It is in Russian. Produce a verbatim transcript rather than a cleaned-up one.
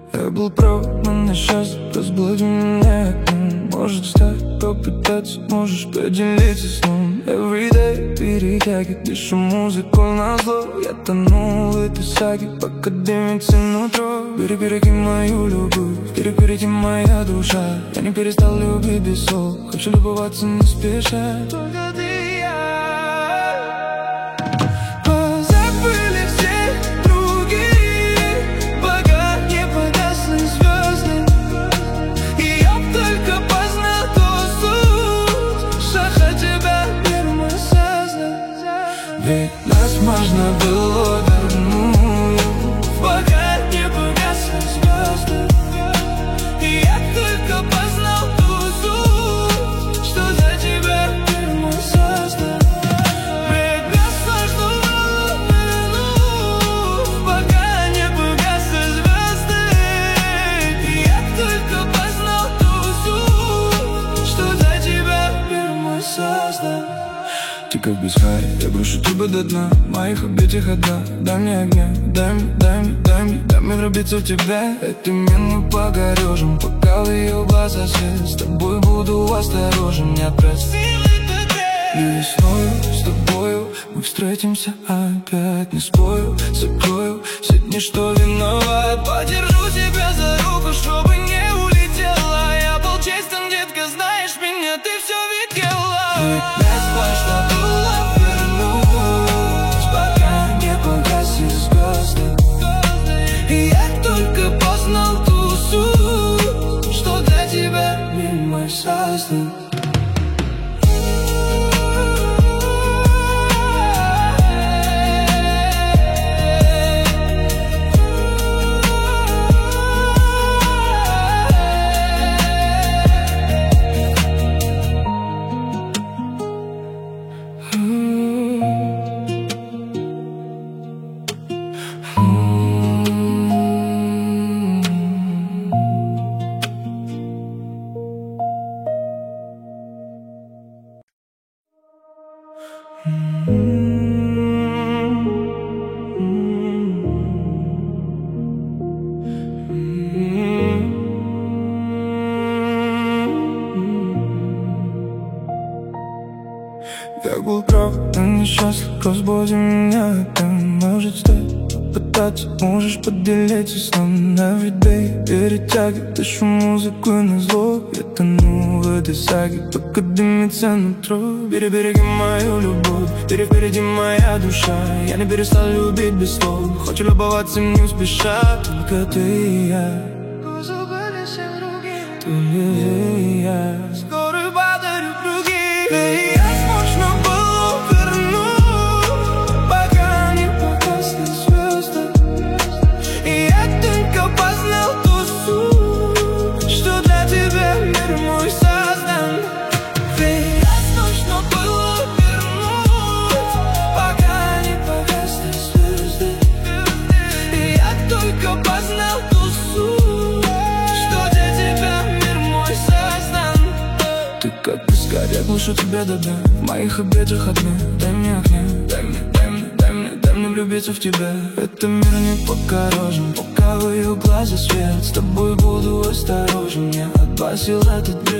Я был прав, но несчастный, разбуди меня. Может встать, попытаться, можешь поделиться сном. Everyday перетягивает, дышу музыку назло. Я тону в этой саге, пока дымится нутро. Перебереги мою любовь, перепереди моя душа. Я не перестал любить без слов, хочу любоваться не спеша. Только ты и я. Позабыли все другие, пока не погасли звезды. И я только познал ту суть, что тебя первым создал. Ведь нас можно было вернуть, пока не погасли звезды. И я только познал ту суть, что за тебя первым создал. Ведь нас можно было вернуть, пока не погасли звезды. И я только познал ту суть, что за тебя первым создал. Ты как без хари, я брошу тебя до дна моих объятиях одна. Дай мне огня, дай мне, дай мне, дай мне, дай мне влюбиться в тебя. Этой минуты погорежим, пока в ее глаза свет. С тобой буду осторожен, не отпросил. И весною с тобою мы встретимся опять. Не спорю, закрою все дни, что виноват. Подержу тебя за руку, чтобы не улетела. Я был честен, детка, знаешь меня, ты все видела. Ведь нас можно было вернуть, пока не погасли звезды. И я только познал ту суть, что для тебя мир мой создан. Я был прав, но несчастлив, разбуди меня. Ты может встать, попытаться, можешь поделиться сном. Everyday перетягивает, дышу музыку назло. Я тону в этой саге, пока дымится нутро. Перебереги мою любовь, перепереди моя душа. Я не перестал любить без слов, хочу любоваться не спеша. Только ты и я, только и я. Скоро подарю другие. Я глушу тебя до дна, в моих объятиях одна. Дай мне огня, дай мне, дай мне, дай мне, дай мне влюбиться в тебя. Это мир не покорежен, пока в ее глаза свет. С тобой буду осторожен, я отбросил этот бред.